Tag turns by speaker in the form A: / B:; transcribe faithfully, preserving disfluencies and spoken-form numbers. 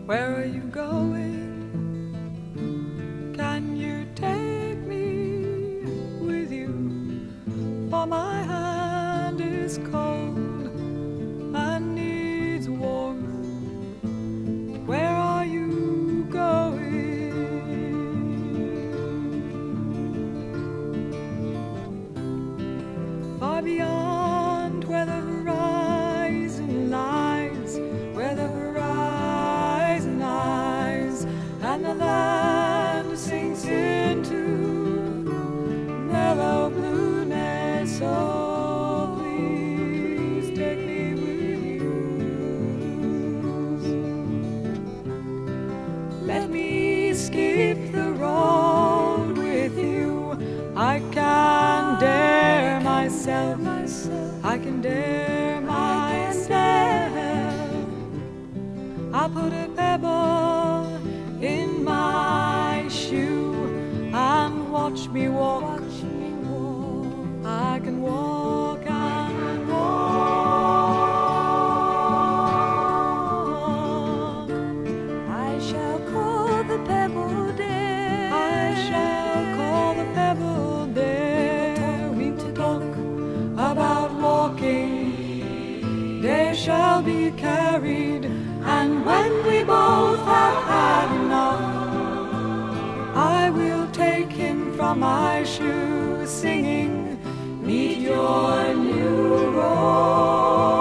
A: Where are you going? Can you take me with you? For my hand is cold and needs warmth. Where are you going? Far beyond where the horizon lies, where the horizon lies, and the land sinks into mellow blueness. Oh, please take me with you. Let me skip the road with you. I can dare myself, I can dare myself. I'll put a pebble in my shoe and watch me walk. I can walk and walk.
B: I shall call the pebble dare.
A: I shall call the pebble dare. We talk about walking. They shall be carried, and when we both have had enough, I will take him from my shoe, singing, meet your new rose.